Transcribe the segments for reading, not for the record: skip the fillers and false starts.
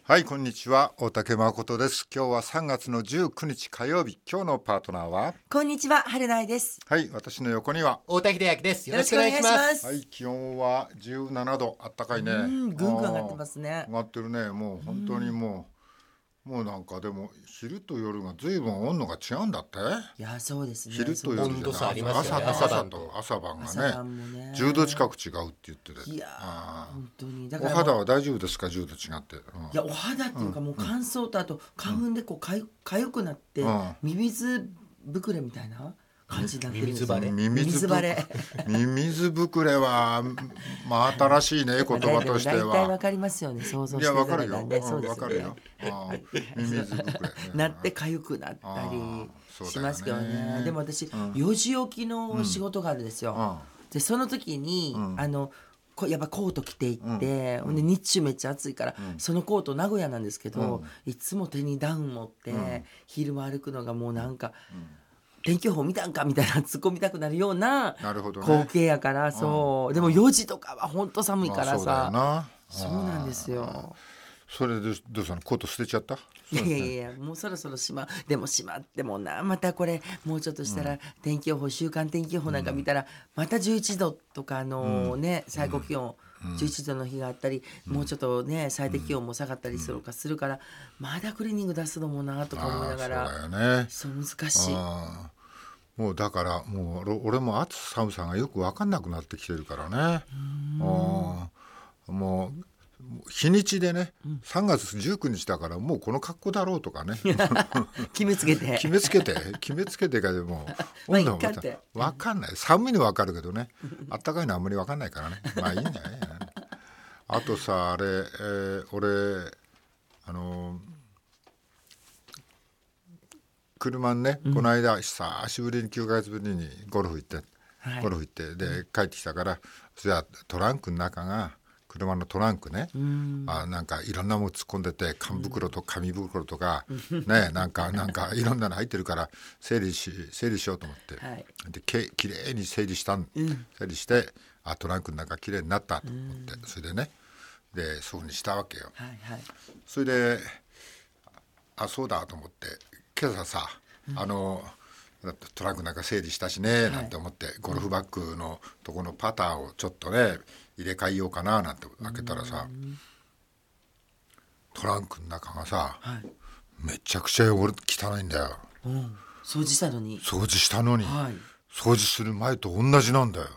はい、こんにちは。大竹誠です。今日は3月の19日火曜日。今日のパートナーは、 こんにちは、春菜です。 はい、私の横には太田秀明です。 よろしくお願いします。 はい、気温は17度、あったかいね。ぐんぐん上がってますね。 上がってるね。もう本当にもうなんかでも昼と夜が随分温度が違うんだって。 いや、そうですね。 昼と夜温度差ありますよね。 朝晩が朝ね晩もね 10度近く違うって言ってて。 いや本当にお肌は大丈夫ですか、10度違って。 いや、お肌っていうかもう乾燥とあと花粉でこうかゆくなって、ミミズ膨れみたいな感じになってるんですよ。 ミミズ膨れはまあ新しいね言葉としては。 大体わかりますよね。想像していただいたんで。そうですよね。 ミミズ膨れ、 なって痒くなったりしますけどね。でも私、4時起きの仕事があるんですよ。でその時に、やっぱコート着ていって、で日中めっちゃ暑いから、そのコート名古屋なんですけど、いつも手にダウン持って、昼間歩くのがもうなんか、天気予報見たんかみたいな突っ込みたくなるような光景やから、そうでも4時とかは本当寒いからさ、そうなんですよ。 それでどうしたの、コート捨てちゃった？ いやもうそろそろでもしまってもな、またこれもうちょっとしたら天気予報、週間天気予報なんか見たら、また11度とか最高気温11度の日があったり、もうちょっとね最低気温も下がったりするから、まだクリーニング出すのもなとか思いながら、 そうだよね。 そう難しい。 もうだからもう俺も暑さ寒さがよく分かんなくなってきてるからね。もう日にちでね、3月19日だからもうこの格好だろうとかね決めつけてかでもまあ温度も分かんない。寒いの分かるけどね、あったかいのはあんまり分かんないからね。まあいいんじゃない。あとさあれ、俺車にね、この間久しぶりに9ヶ月ぶりにゴルフ行って、で帰ってきたから、それはトランクの中が車のトランクね、なんかいろんなもの突っ込んでて、缶袋と紙袋とか、ね、なんかいろんなの入ってるから整理しようと思って、できれいに整理して、トランクの中きれいになったと思って、それでね、でそういうふうにしたわけよ。それでそうだと思って今朝さ、トランクなんか整理したしねなんて思って、ゴルフバッグのとこのパターをちょっとね入れ替えようかななんて開けたらさ、トランクの中がさ、めちゃくちゃ汚いんだよ。 掃除したのに、 掃除する前と同じなんだよ。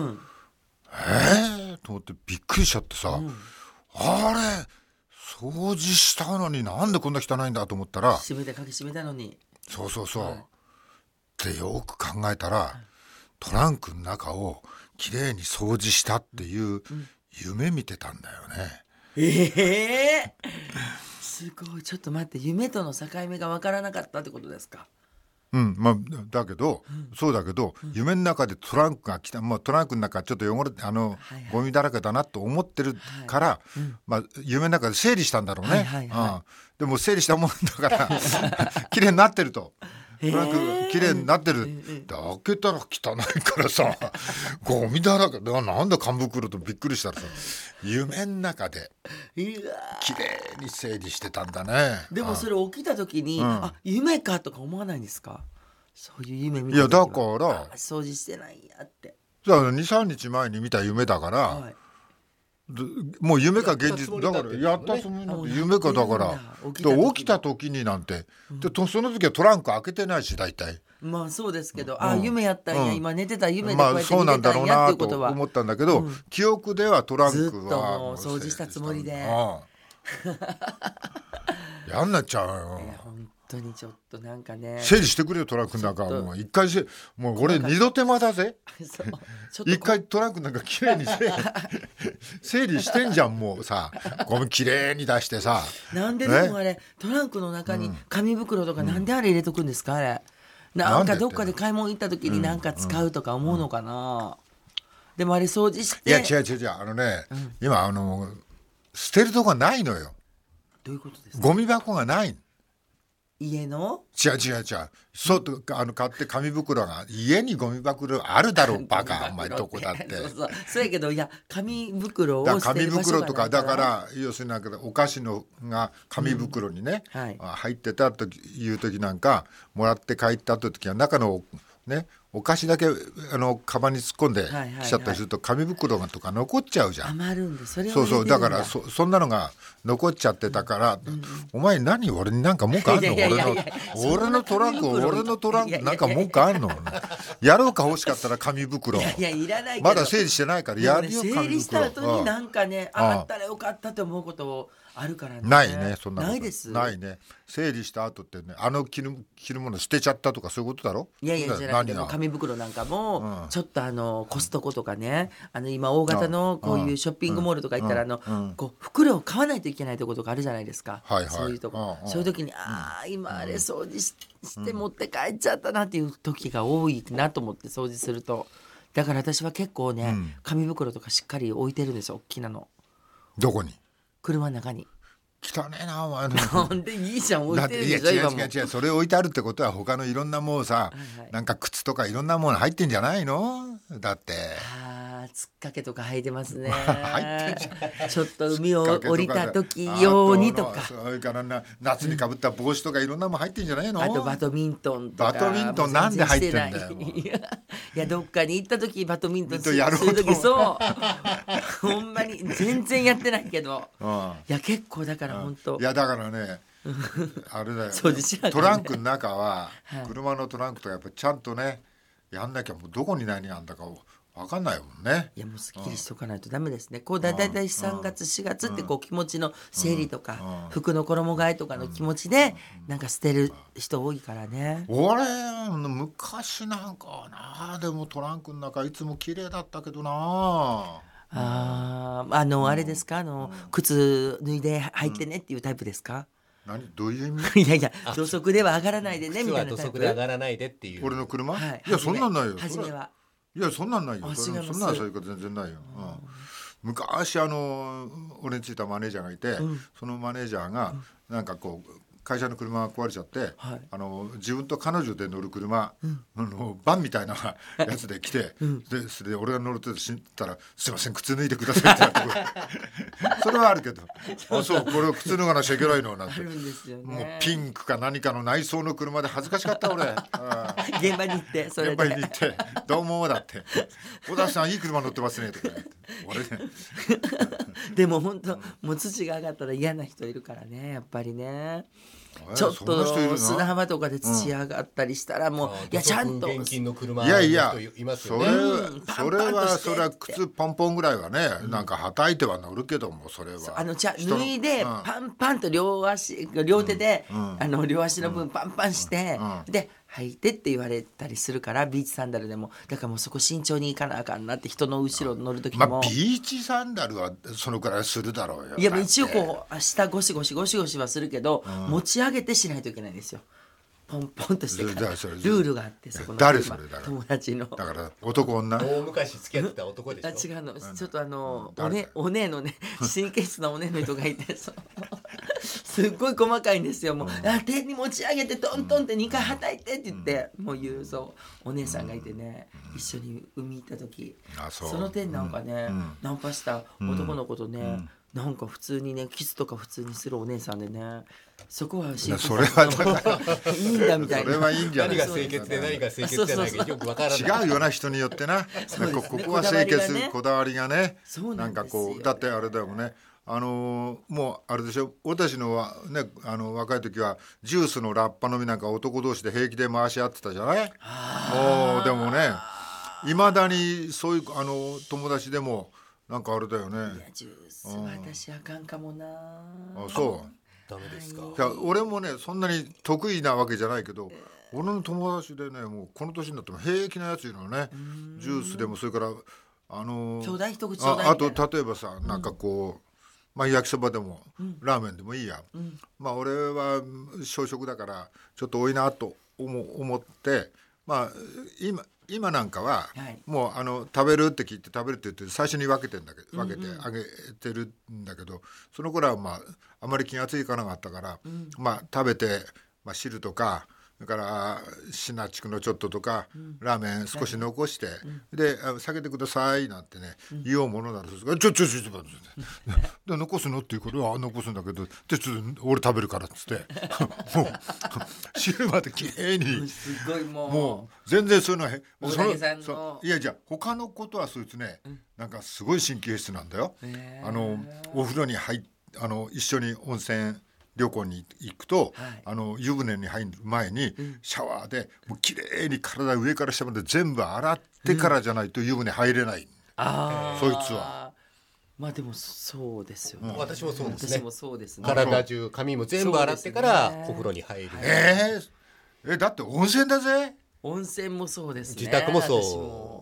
と思ってびっくりしちゃってさ、あれ掃除したのになんでこんな汚いんだと思ったら、 閉めたのに、 そうでよく考えたら、トランクの中をきれいに掃除したっていう夢見てたんだよね。 すごい。ちょっと待って、夢との境目が分からなかったってことですか？ だけど、そうだけど、夢の中でトランクが来た、トランクの中ちょっと汚れてゴミだらけだなと思ってるから、夢の中で整理したんだろうね。でも整理したもんだからきれいになってると。トランクきれいになってる。開けたら汚いからさ、ゴミだらけだ。なんだ缶袋とびっくりしたらさ、夢の中できれいに整理してたんだね。 でもそれ起きた時に、夢かとか思わないんですか？そういう夢見た時は。 いやだから掃除してないんやって。 2、3日前に見た夢だから、もう夢か現実だから、やったつもりなんて夢かだから、起きた時になんて、その時はトランク開けてないし大体。 まあそうですけど、夢やったんや、今寝てた夢でこうやってそうなんだろうなと思ったんだけど、記憶ではトランクはずっともう掃除したつもりでやんなっちゃうよ。 本当にちょっとなんかね、 整理してくれよトランクなんか。もう一回もう俺二度手間だぜ。一回トランクなんかきれいに整理してんじゃん。もうさ、ゴミきれいに出してさ。 なんででもあれトランクの中に紙袋とかなんであれ入れとくんですか？あれなんかどっかで買い物行った時になんか使うとか思うのかな。でもあれ掃除して、 いや違う、今捨てるとこがないのよ。 どういうことですか？ ゴミ箱がない。 家の違うそう買って紙袋が家にゴミ袋あるだろうバカお前どこだってそうやけどいや紙袋を捨て紙る場所がない袋とかだから要するにお菓子のが紙袋にね、入ってたという時なんかもらって帰った時は中のねお菓子だけカバンに突っ込んできちゃったりすると紙袋がとか残っちゃうじゃん。 余るんでそれをそうだからそんなのが残っちゃってたから、お前何俺になんか文句あんの？俺のトランクなんか文句あんの？やろうか欲しかったら紙袋。 いらないけどまだ整理してないからやるよ紙袋。 整理した後になんかねあったらよかったと思うことあるからね。 ないねそんなこと。 ないです。 ないね。整理した後ってね着るもの捨てちゃったとかそういうことだろ。 いやじゃなくて紙袋なんかもちょっとコストコとかね今大型のこういうショッピングモールとか行ったらこう袋を買わないといけないところとかあるじゃないですか。そういうとこそういう時に今あれ掃除して持って帰っちゃったなっていう時が多いなと思って掃除すると。だから私は結構ね紙袋とかしっかり置いてるんですよ大きなの。 どこに？ 車の中に。 汚ねえなお前の。 なんでいいじゃん置いてるでしょ今も。 違うそれ置いてあるってことは他のいろんなもうさ、なんか靴とかいろんなもの入ってんじゃないの？だってつっかけとか履いてますね。 入ってんじゃん。 ちょっと海を降りた時用にとか。 それから夏にかぶった帽子とかいろんなもん入ってんじゃないの？ あとバドミントンとか。 バドミントンなんで入ってんだよ。 いやどっかに行った時バドミントンする時そうほんまに全然やってないけど、いや結構だから本当。 いやだからねあれだよ、トランクの中は、車のトランクとかやっぱちゃんとねやんなきゃもうどこに何あんだか分かんないもんね。 いやもうすっきりしとかないとダメですね。こうだいたい3月4月ってこう気持ちの整理とか服の衣替えとかの気持ちでなんか捨てる人多いからね。 俺昔なんかはなでもトランクの中いつも綺麗だったけどな。 あれですか靴脱いで履いてねっていうタイプですか？ どういう意味？ いや土足では上がらないでねみたいなタイプ。 土足で上がらないでっていう。 俺の車？いやそんなんないよ。 初めは。 いやそんなんないよ。そんなそういうこと全然ないよ。昔俺についたマネージャーがいて、そのマネージャーがなんかこう会社の車が壊れちゃって、自分と彼女で乗る車、バンみたいなやつで来て、それで俺が乗ると知ったらすいません靴脱いでくださいって言ってそれはあるけどそうこれを靴脱がなきゃいけないのなんてもうピンクか何かの内装の車で恥ずかしかった俺現場に行ってそれで現場に行ってどうもだって小田さんいい車乗ってますねとか俺ねでも本当もう土が上がったら嫌な人いるからねやっぱりね。ちょっと砂浜とかで土上がったりしたらもういやちゃんと現金の車いやいやいますよね。 それは靴ポンポンぐらいはねなんかはたいては乗るけどもそれは脱いでパンパンと両手で両足の分パンパンしてで履いてって言われたりするからビーチサンダルでもだからもうそこ慎重に行かなあかんなって人の後ろ乗る時も、 ビーチサンダルはそのくらいするだろうよ。 いや一応こう下ゴシゴシはするけど、持ち上げてしないといけないんですよ。ポンポンとしてからルールがあってそこの誰それだから友達のだから男女大昔付き合ってた男でしょ。 違うのちょっとお姉のね神経質なお姉の人がいてすっごい細かいんですよ。もう手に持ち上げてトントンって2回はたいてって言ってもう言うそうお姉さんがいてね一緒に海行った時その点なんかねナンパした男の子とねなんか普通にねキスとか普通にするお姉さんでねそこはそれはいいんだみたいな。 それはいいんじゃない。 何が清潔で何が清潔じゃないかよくわからない。 違うよな人によってな。ここは清潔こだわりがね。なんかこうだってあれだよね。もうあれでしょ俺たちのはね若い時はジュースのラッパ飲みなんか男同士で平気で回し合ってたじゃない。もうでもねいまだにそういう友達でもなんかあれだよね。いやジュース私あかんかもな。 そう。 ダメですか。 いや俺もねそんなに得意なわけじゃないけど、俺の友達でねもうこの年になっても平気なやついるのね。ジュースでもそれからちょうだい一口ちょうだいあと例えばさなんかこう、焼きそばでも、ラーメンでもいいや、俺は小食だからちょっと多いなと思って今なんかは、もう食べるって聞いて食べるって言って最初に分けてあげてるんだけど、その頃はあまり気がついかなかったから、食べて汁とかそれからシナチクのちょっととか、ラーメン少し残して、で下げてくださいなんてね、言おうものならちょっとで残すのっていうから残すんだけどでちょっと俺食べるからっつってもう汁まできれいにすごいもう全然そういうの大竹さんのいやじゃあ他のことはそいつね、なんかすごい神経質なんだよ。お風呂に一緒に温泉旅行に行くと、湯船に入る前にシャワーでもうきれいに体上から下まで全部洗ってからじゃないと湯船入れない、そいつは。 まあでもそうですよね、 私もそうですね。 私もそうですね。 体中髪も全部洗ってからお風呂に入る。 だって温泉だぜ。 温泉もそうですね。 自宅もそう。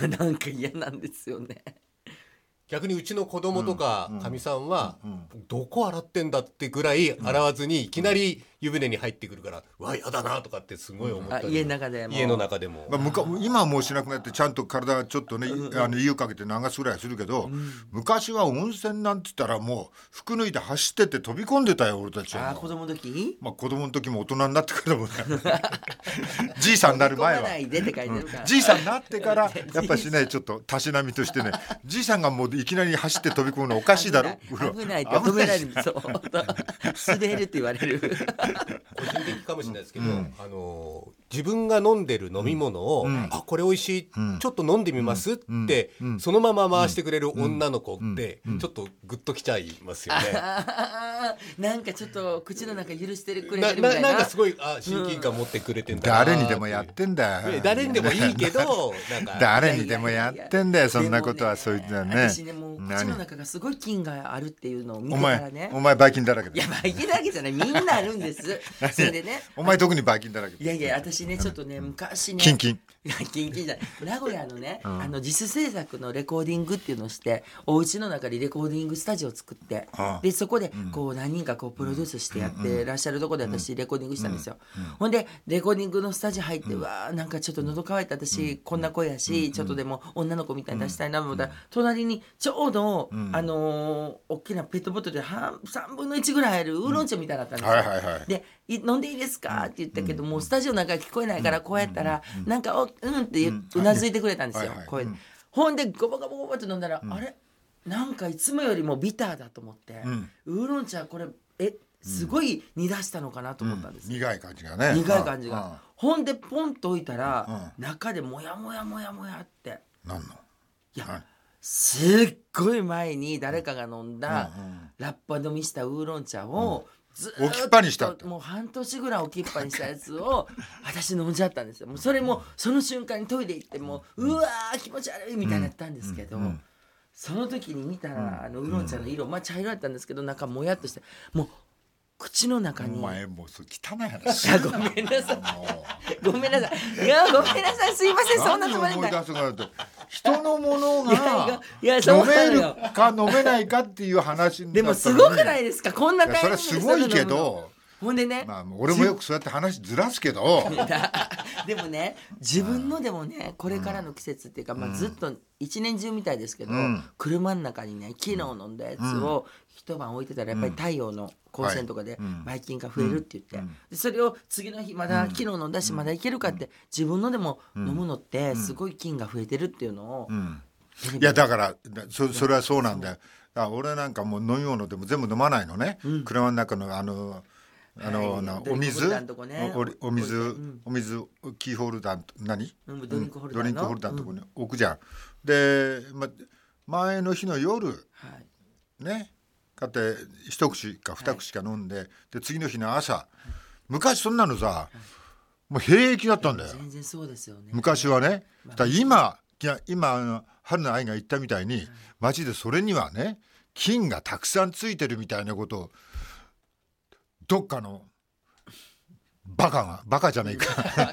なんか嫌なんですよね。 逆にうちの子供とかかみさんはどこ洗ってんだってぐらい洗わずにいきなり湯船に入ってくるからわやだなとかってすごい思ったり、 家の中でも、 今はもうしなくなってちゃんと体ちょっとね、湯かけて流すぐらいするけど、昔は温泉なんて言ったらもう服脱いで走ってって飛び込んでたよ俺たちは。 子供の時、 子供の時も大人になってからもねじいさんになる前はじいさんになってからやっぱしねちょっとたしなみとしてねじいさんがもういきなり走って飛び込むのおかしいだろ。 危ないって止められる。そう滑るって言われる。 個人的かもしれないですけど、自分が飲んでる飲み物を、これ美味しい、ちょっと飲んでみますって、そのまま回してくれる女の子って、ちょっとグッときちゃいますよね。 なんかちょっと口の中許してくれてるみたいな。 なんかすごい親近感持ってくれてんだな。 誰にでもやってんだよ。 誰にでもいいけどなんか誰にでもやってんだよそんなことは。そういったね。 私ねもう口の中がすごい菌があるっていうのを見てからね。 お前ばい菌だらけだ。 いやばい菌だらけじゃない、みんなあるんです。それでね。 お前特にばい菌だらけ。 いや私ねちょっとね昔ねキンキンじゃない名古屋のね、自主制作のレコーディングっていうのをしてお家の中にレコーディングスタジオを作って、でそこでこう何人かこうプロデュースしてやってらっしゃるところで私レコーディングしたんですよ。ほんでレコーディングのスタジオ入って、わーなんかちょっと喉乾いた私、こんな声やし、ちょっとでも女の子みたいに出したいなと思ったら、隣にちょうど、大きなペットボトルで3分の1ぐらい入るウーロン茶みたいなのだったんですよ。で飲んでいいですかって言ったけど、もうスタジオの中聞こえないからこうやったら、なんかってうなずいてくれたんですよ。ほんでゴボゴボゴボって飲んだら、あれなんかいつもよりもビターだと思って、ウーロン茶これすごい煮出したのかなと思ったんです、 苦い感じがね。 苦い感じが、ほんでポンと置いたら、中でモヤモヤモヤモヤって。 なんの？ いやすっごい前に誰かが飲んだ、ラッパ飲みしたウーロン茶を、ず置きっぱにしたって、 もう半年ぐらい置きっぱにしたやつを私飲んじゃったんですよ。もうそれもその瞬間にトイレ行ってもうわー気持ち悪いみたいになったんですけど、その時に見たらウーロン茶の色、茶色だったんですけど中もやっとして、もう口の中に。 お前もう汚い話。 ごめんなさい。ごめんなさい。いやごめんなさい。すいません。そんなつもりない。 人のものが飲めるか飲めないかっていう話だったのに。 でもすごくないですか。こんな感じで。 それはすごいけど。 ほんでね、 俺もよくそうやって話ずらすけどでもね自分のでもねこれからの季節っていうか、ずっと一年中みたいですけど、車の中にね昨日飲んだやつを一晩置いてたらやっぱり太陽の光線とかでばい菌が増えるって言って、でそれを次の日まだ昨日飲んだしまだいけるかって自分のでも飲むのってすごい菌が増えてるっていうのを、 いやだからそれはそうなんだよ。俺なんかもう飲み物でも全部飲まないのね、車の中のお水キーホルダードリンクホルダーのとこに置くじゃん。で、前の日の夜、ね買って一口か二口か飲んで、で次の日の朝、昔そんなのさ、もう平気だったんだよ。 全然そうですよね。 昔はね。だ今春の愛が言ったみたいに、街でそれにはね菌がたくさんついてるみたいなことをどっかのバカじゃないか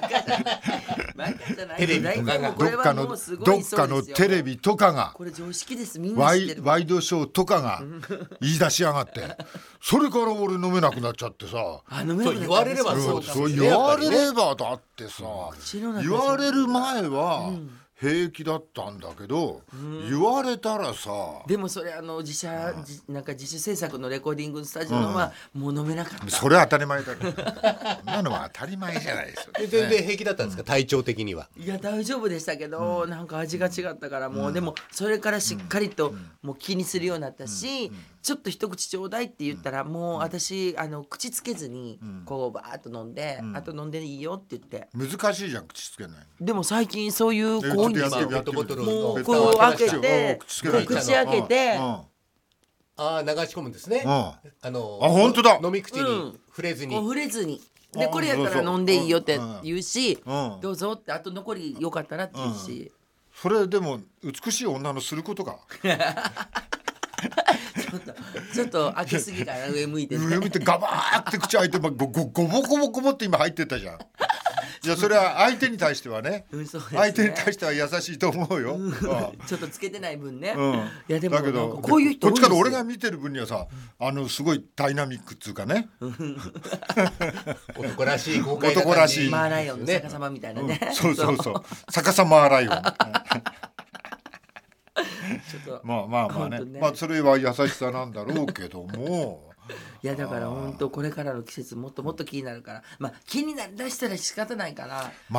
テレビとかがどっかのテレビとかがこれ常識です、みんな知ってるワイドショーとかが言い出しやがってそれから俺飲めなくなっちゃってさ。 そう言われればそう言われればだってさ、言われる前は平気だったんだけど、言われたらさ。 でもそれなんか自主制作のレコーディングスタジオのはもう飲めなかった。 それは当たり前だけどそんなのは当たり前じゃないですよ、ね、 全然平気だったんですか、体調的には。 いや大丈夫でしたけど、なんか味が違ったからもう、でもそれからしっかりともう気にするようになったし、ちょっと一口ちょうだいって言ったらもう私口つけずにこうバーッと飲んで、あと飲んでいいよって言って。 難しいじゃん、口つけない。 でも最近そういう子多いんですよ。 ペットボトルもうのこう開けて口開けて、 流し込むんですね。 本当だ。 飲み口に触れずに。 触れずに。でこれやったら飲んでいいよって言うし、どうぞって、あと残りよかったらって言うし。 それでも美しい女のすることか。 ちょっと開けすぎから上向いて、 上向いてガバーって口開いて、ごぼごぼって今入ってったじゃん。いやそれは相手に対してはね、相手に対しては優しいと思うよ、 ちょっとつけてない分ね、 いやでもだけどこういう人こっちから俺が見てる分にはさ、すごいダイナミックっつうかね、 男らしい豪快な男らしいマーライオンの逆さまみたいなね、 そう逆さマーライオンまあね、それは優しさなんだろうけどもいやだから本当これからの季節もっともっと気になるから、気になりだしたら仕方ないから。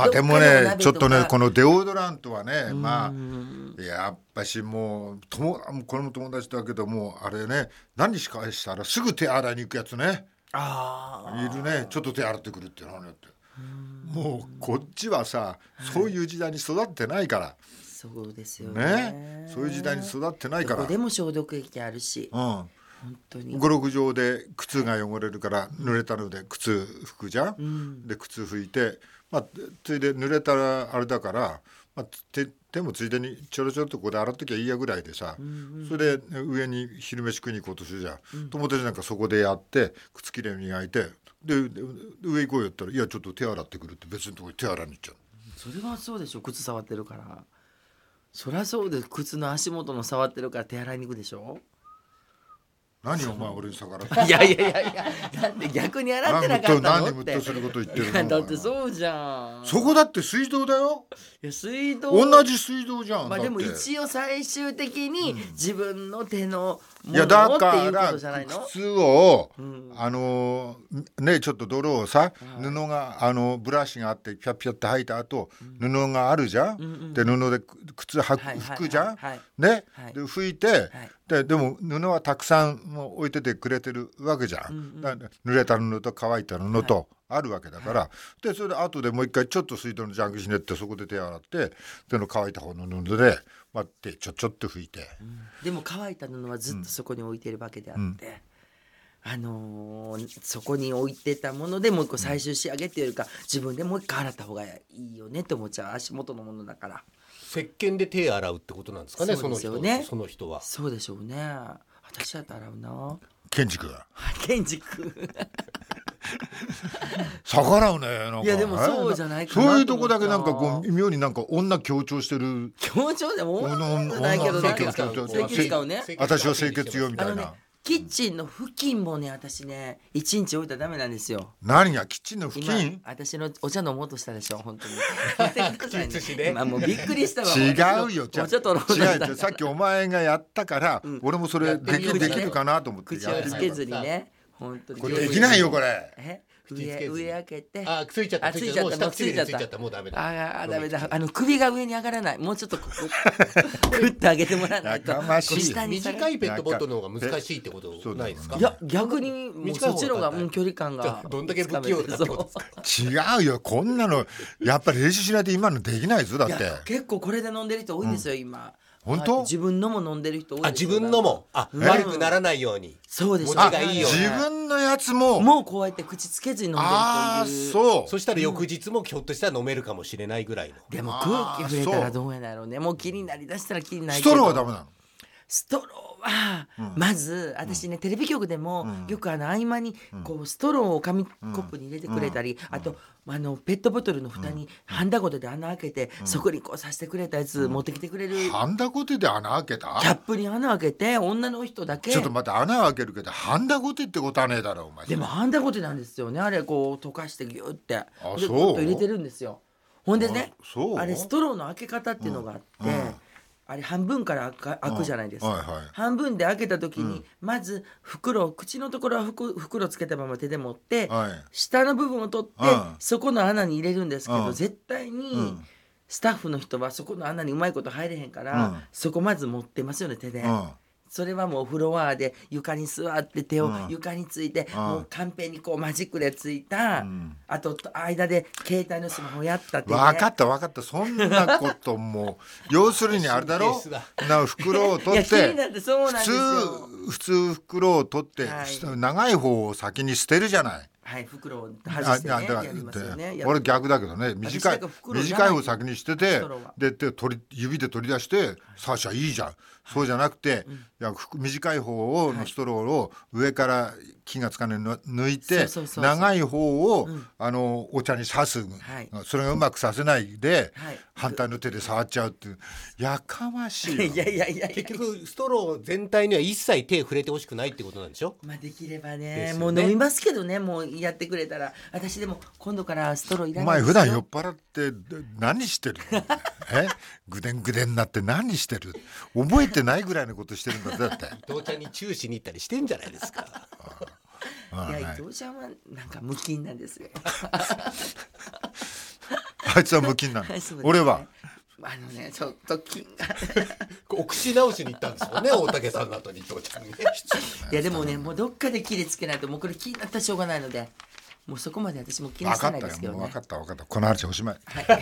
でもねちょっとねこのデオドラントはね、やっぱしもうこれも友達だけどもあれね、何しかしたらすぐ手洗いに行くやつね、いるね。ちょっと手洗ってくるって何やって、もうこっちはさ、そういう時代に育ってないから。 そうですよね。 そういう時代に育ってないから。 どこでも消毒液あるし、本当に 5、6畳で靴が汚れるから濡れたので靴拭くじゃん、で靴拭いて、ついで濡れたらあれだから、手もついでにちょろちょろっとここで洗っときゃいいやぐらいでさ、それで上に昼飯食いに行こうとするじゃん、友達なんかそこでやって靴きれいに磨いて、で上行こうよって言ったら、いやちょっと手洗ってくるって別のとこに手洗いに行っちゃう。 それはそうでしょ、靴触ってるから。そりゃそうで、靴の足元の触ってるから手洗いに行くでしょ。 何お前俺に逆らって。 いやなんで逆に洗ってなかったのって。 何ムッとすること言ってるの。 だってそうじゃん。 そこだって水道だよ。 いや水道同じ水道じゃん。 でも一応最終的に自分の手のものをっていうことじゃないの。 靴をねちょっと泥をさ、布がブラシがあってピャッピャッって履いた後、布があるじゃん。で布で靴拭くじゃん。ねで拭いて。でも布はたくさんも置いててくれてるわけじゃん、濡れた布と乾いた布とあるわけだから、でそれで後でもう一回ちょっと水道のジャンクひねってそこで手洗って手の乾いた方の布で手ちょっと拭いて、 でも乾いた布はずっとそこに置いてるわけであって、そこに置いてたものでもう一個最終仕上げっていうよりか、自分でもう一回洗った方がいいよねって思っちゃう。足元のものだから。 石鹸で手洗うってことなんですかね。 そうですよね。 その人はそうでしょうね。私だって洗うな。 ケンジ君逆らうね。なんかいやでもそうじゃないかな。 そういうとこだけなんかこう妙になんか女強調してる。 強調でも女じゃないけど、清潔使うね。 私は清潔よみたいな。 キッチンの付近もね、私ね1日置いたらダメなんですよ。 何がキッチンの付近？ 私のお茶飲もうとしたでしょ本当に。 今もうびっくりしたわ。 違うよ。違う。さっきお前がやったから、俺もそれできるかなと思って。 口をつけずにね。本当に。 これできないよこれ。 上開けて。 ついちゃった。ついちゃった。もうダメだ。 ダメだ。首が上に上がらない。もうちょっとグッと上げてもらわないと。 短いペットボトルの方が難しいってことないですか？ いや逆にそっちの方が距離感がどんだけ不器用だってことですか？違うよ、こんなのやっぱり練習しないと今のできないぞ。だって結構これで飲んでる人多いんですよ今。 本当？ 自分のも飲んでる人多いですよ。 自分のも悪くならないように。 そうです。 持ちがいいように。 自分のやつもこうやって口つけずに飲んでるという。 そしたら翌日もひょっとしたら飲めるかもしれないぐらいの。 でも空気触れたらどうやだろうね。もう気になりだしたら気になるけど。ストローはダメなの？ ストローはまず私ねテレビ局でもよく合間にこうストローを紙コップに入れてくれたり、あとペットボトルの蓋にハンダゴテで穴開けてそこにこうさしてくれたやつ持ってきてくれる。 ハンダゴテで穴開けた？ キャップに穴開けて女の人だけ。 ちょっと待って、穴開けるけどハンダゴテってことはねえだろお前。 でもハンダゴテなんですよねあれ。こう溶かしてギュってそう入れてるんですよ。 ほんでね、 そうあれストローの開け方っていうのがあって、あれ半分から開くじゃないですか、 はいはい、 半分で開けた時に、まず口のところは袋つけたまま手で持って、下の部分を取って、そこの穴に入れるんですけど、絶対にスタッフの人はそこの穴にうまいこと入れへんから、そこまず持ってますよね手で、それはもうフロアで床に座って手を床について、もうカンペにこうマジックでついた、あと間で携帯のスマホやったって、ね、 分かったそんなことも要するにあれだろ袋を取って普通袋を取って、長い方を先に捨てるじゃない。 はい、袋を外してね、やりますよね。 俺逆だけどね、短い方先に捨てて、で指で取り出してさあしゃいいじゃん、そうじゃなくて、いや短い方のストローを上から気がつかない抜いて、長い方をお茶に刺す、それがうまくさせないで、反対の手で触っちゃうっていう、やかましいわ。 結局ストロー全体には一切手触れてほしくないってことなんでしょ。 できればね、もう飲みますけどね、もうやってくれたら。私でも今度からストローいらないですよ。 お前普段酔っ払って何してるのぐでんぐでんになって何してる、覚えてないぐらいのことしてるんだ。だって伊藤ちゃんにチューしに行ったりしてんじゃないですか。 いや、伊藤ちゃんはなんか無菌なんですよ。 あいつは無菌なの、俺はちょっと菌がお口直しに行ったんですよね、大竹さんの後に伊藤ちゃんに。 いやでもね、もうどっかで切れつけないと、もうこれ気になったらしょうがないので、もうそこまで私も気にしてないですけどね。 分かったこの話おしまい。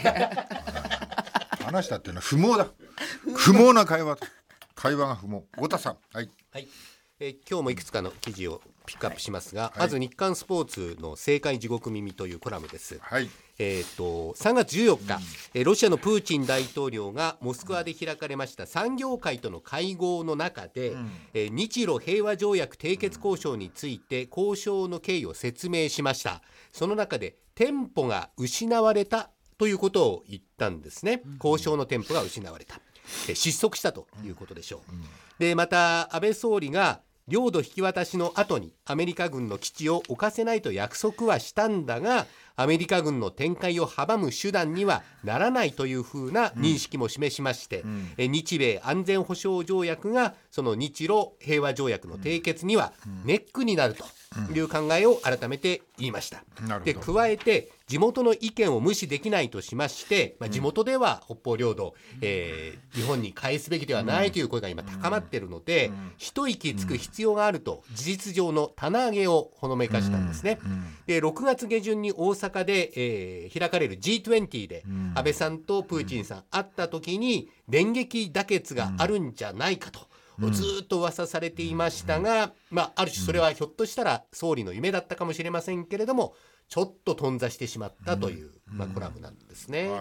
話したっていうのは不毛だ。不毛な会話が不毛。太田さん、はい、 今日もいくつかの記事をピックアップしますが、まず日刊スポーツの政界地獄耳というコラムです。3月14日、ロシアのプーチン大統領がモスクワで開かれました産業界との会合の中で、日露平和条約締結交渉について交渉の経緯を説明しました。その中でテンポが失われたということを言ったんですね。交渉のテンポが失われた、失速したということでしょう。でまた安倍総理が領土引き渡しの後にアメリカ軍の基地を置かせないと約束はしたんだが、アメリカ軍の展開を阻む手段にはならないというふうな認識も示しまして、日米安全保障条約がその日露平和条約の締結にはネックになるという考えを改めて言いました。で加えて地元の意見を無視できないとしまして、地元では北方領土、日本に返すべきではないという声が今高まっているので、一息つく必要があると事実上の棚上げをほのめかしたんですね。で6月下旬に大阪で、開かれる G20 で安倍さんとプーチンさん会った時に電撃妥結があるんじゃないかとずっと噂されていましたが、ある種それはひょっとしたら総理の夢だったかもしれませんけれども、ちょっと頓挫してしまったという、コラムなんですね。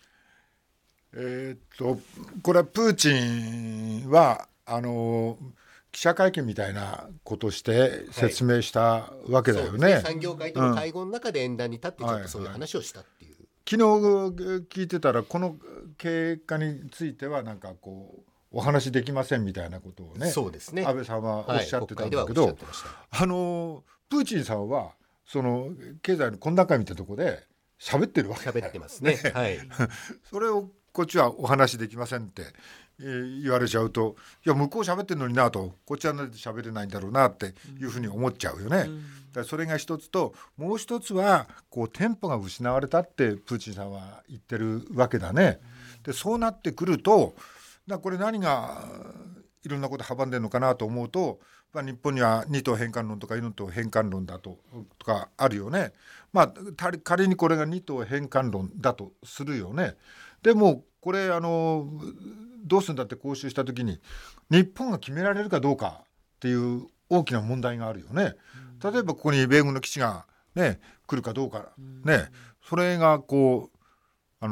これはプーチンは記者会見みたいなことをして説明したわけだよね。 産業界との会合の中で演壇に立ってちょっとそういう話をしたっていう、 昨日聞いてたらこの経過についてはなんかこうお話できませんみたいなことをね、 そうですね、 安倍さんはおっしゃってたんだけど、プーチンさんはその経済の懇談会みたいなところで喋ってるわけ喋ってますね。 それをこっちはお話できませんって言われちゃうと、いや向こう喋ってるのになと、こっちはなんで喋れないんだろうなっていうふうに思っちゃうよね。だからそれが一つと、もう一つはこうテンポが失われたってプーチンさんは言ってるわけだね。でそうなってくると、これ何がいろんなこと阻んでるのかなと思うと、日本には二島返還論とか四島返還論だとかあるよね。仮にこれが二島返還論だとするよね。でもこれどうするんだって交渉した時に日本が決められるかどうかっていう大きな問題があるよね。例えばここに米軍の基地が、来るかどうか、それがこう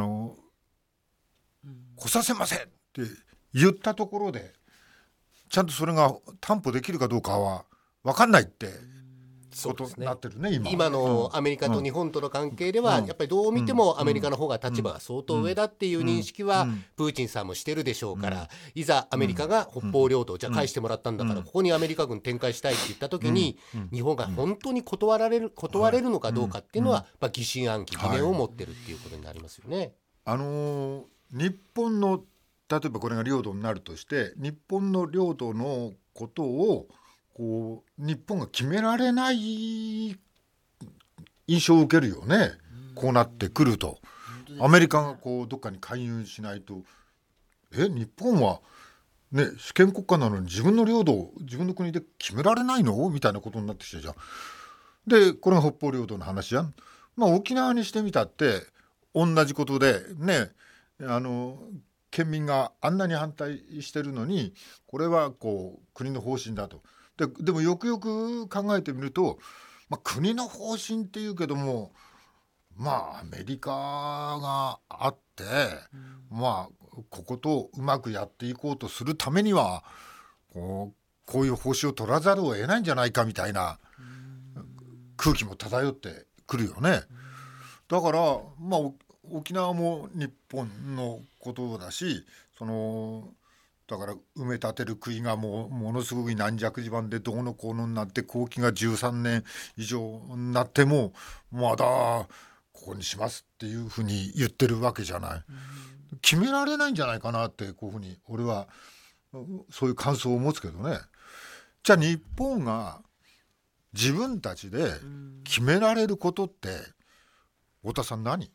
来させませんって言ったところでちゃんとそれが担保できるかどうかは分かんないってことになってるね、 今のアメリカと日本との関係ではやっぱりどう見てもアメリカの方が立場が相当上だっていう認識はプーチンさんもしてるでしょうから、いざアメリカが北方領土をじゃあ返してもらったんだからここにアメリカ軍展開したいって言った時に日本が本当に断れるのかどうかっていうのは疑心暗鬼疑念を持ってるっていうことになりますよね。 日本の例えばこれが領土になるとして日本の領土のことをこう日本が決められない印象を受けるよね、こうなってくると。アメリカがこうどっかに介入しないと日本は、ね、主権国家なのに自分の領土を自分の国で決められないのみたいなことになってきてじゃん。でこれが北方領土の話じゃん。沖縄にしてみたって同じことでね、県民があんなに反対してるのにこれはこう国の方針だと。でもよくよく考えてみると、国の方針っていうけどもアメリカがあって、こことうまくやっていこうとするためにはこういう方針を取らざるを得ないんじゃないかみたいな空気も漂ってくるよね。だから沖縄も日本のことだしだから埋め立てる杭がものすごく軟弱地盤でどうのこうのになって工期が13年以上になってもまだここにしますっていうふうに言ってるわけじゃない。決められないんじゃないかなってこういうふうに俺はそういう感想を持つけどね。じゃあ日本が自分たちで決められることって太田さん何？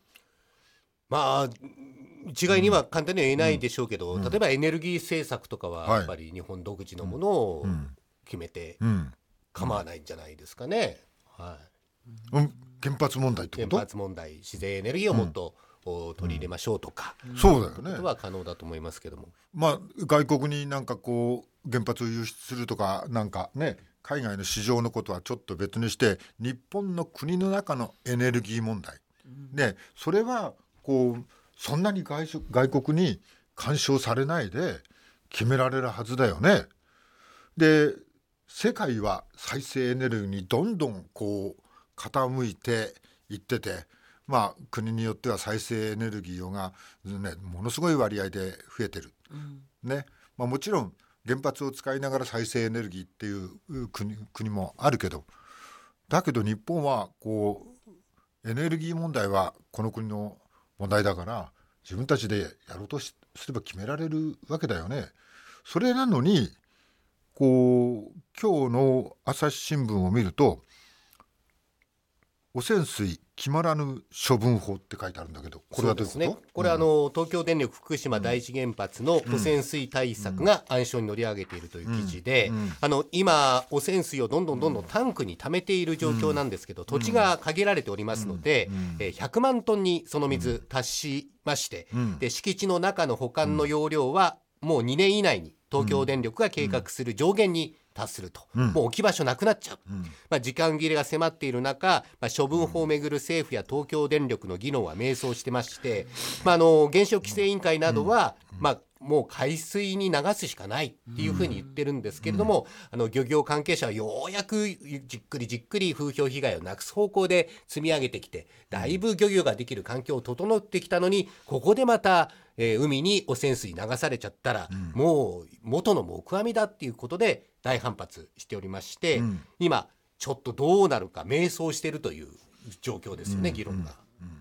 一概には簡単には言えないでしょうけど、例えばエネルギー政策とかはやっぱり日本独自のものを決めて構わないんじゃないですかね。 原発問題ってこと？ 原発問題、自然エネルギーをもっと取り入れましょうとか、 そうだよね。 ことは可能だと思いますけども、 外国になんかこう原発を輸出するとかなんかね、海外の市場のことはちょっと別にして日本の国の中のエネルギー問題で、それはこうそんなに外国に干渉されないで決められるはずだよね。で世界は再生エネルギーにどんどんこう傾いていってて、国によっては再生エネルギーが、ものすごい割合で増えてる、もちろん原発を使いながら再生エネルギーっていう国もあるけど、だけど日本はこうエネルギー問題はこの国の問題だから自分たちでやろうとすれば決められるわけだよね。それなのにこう今日の朝日新聞を見ると汚染水決まらぬ処分法って書いてあるんだけど、これはどういうこと？そうですね、 これは東京電力福島第一原発の汚染水対策が暗礁に乗り上げているという記事で、今汚染水をどんどんタンクに溜めている状況なんですけど、土地が限られておりますので、100万トンにその水達しまして、で敷地の中の保管の容量はもう2年以内に東京電力が計画する上限に達すると、もう置き場所なくなっちゃう、時間切れが迫っている中、処分法をめぐる政府や東京電力の議論は迷走してまして、原子力規制委員会などは、もう海水に流すしかないっていうふうに言ってるんですけれども、漁業関係者はようやくじっくり風評被害をなくす方向で積み上げてきて、だいぶ漁業ができる環境を整ってきたのに、ここでまた、海に汚染水流されちゃったら、もう元の木阿弥だっていうことで大反発しておりまして、今ちょっとどうなるか迷走しているという状況ですよね、議論が。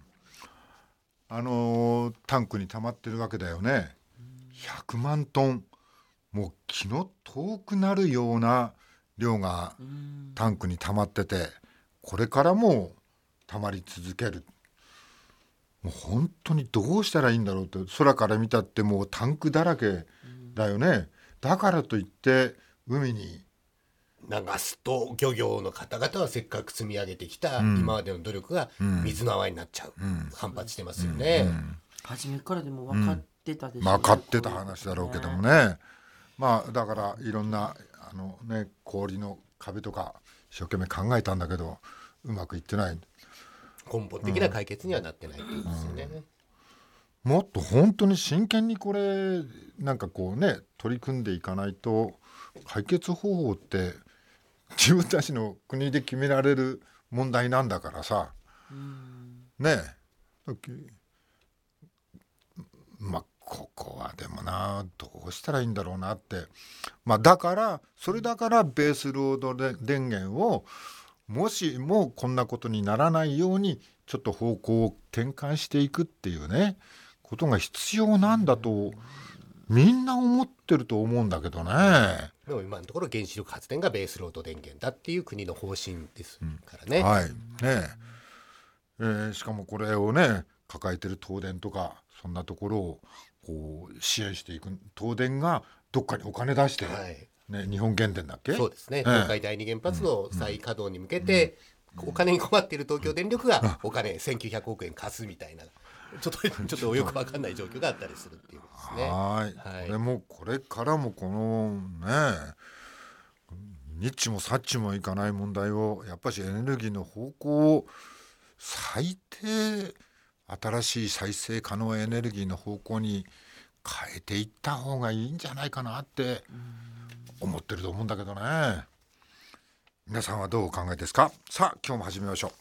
タンクに溜まってるわけだよね。100万トン、もう気の遠くなるような量がタンクに溜まってて、これからも溜まり続ける。もう本当にどうしたらいいんだろうって、空から見たってもうタンクだらけだよね。だからといって海に流すと漁業の方々はせっかく積み上げてきた今までの努力が水の泡になっちゃう、反発してますよね。 初めからでも分かってたでしょうね。 分かってた話だろうけどもね。だからいろんな氷の壁とか一生懸命考えたんだけどうまくいってない。 根本的な解決にはなってないということですよね。 もっと本当に真剣にこれなんかこうね取り組んでいかないと解決方法って自分たちの国で決められる問題なんだからさ、ねえ、まあここはでもな、どうしたらいいんだろうなって、だからそれだからベースロード電源をもしもこんなことにならないようにちょっと方向を転換していくっていうねことが必要なんだとみんな思ってると思うんだけどね。 でも今のところ原子力発電がベースロード電源だっていう国の方針ですからね。 はいねしかもこれをね抱えてる東電とかそんなところをこう支援していく、東電がどっかにお金出して、日本原電だっけ。 そうですね、東海第二原発の再稼働に向けて、お金に困っている東京電力がお金1900億円貸すみたいなちょっとよく分かんない状況があったりするっていうことですね。 はい、これからもこのねニッチもサッチもいかない問題をやっぱりエネルギーの方向を最低新しい再生可能エネルギーの方向に変えていった方がいいんじゃないかなって思ってると思うんだけどね。皆さんはどうお考えですか。さあ今日も始めましょう。